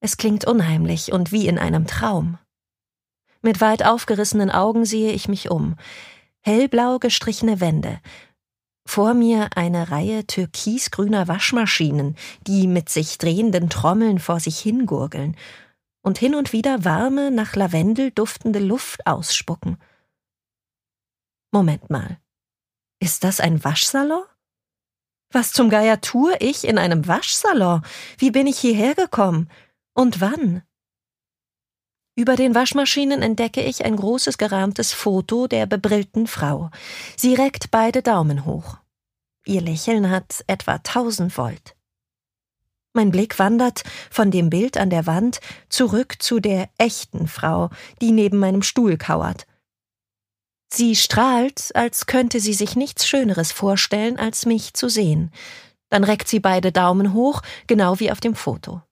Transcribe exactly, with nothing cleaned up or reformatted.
Es klingt unheimlich und wie in einem Traum. Mit weit aufgerissenen Augen sehe ich mich um. Hellblau gestrichene Wände. Vor mir eine Reihe türkisgrüner Waschmaschinen, die mit sich drehenden Trommeln vor sich hingurgeln und hin und wieder warme, nach Lavendel duftende Luft ausspucken. Moment mal. Ist das ein Waschsalon? Was zum Geier tue ich in einem Waschsalon? Wie bin ich hierher gekommen? Und wann? Über den Waschmaschinen entdecke ich ein großes gerahmtes Foto der bebrillten Frau. Sie reckt beide Daumen hoch. Ihr Lächeln hat etwa tausend Volt. Mein Blick wandert von dem Bild an der Wand zurück zu der echten Frau, die neben meinem Stuhl kauert. Sie strahlt, als könnte sie sich nichts Schöneres vorstellen, als mich zu sehen. Dann reckt sie beide Daumen hoch, genau wie auf dem Foto.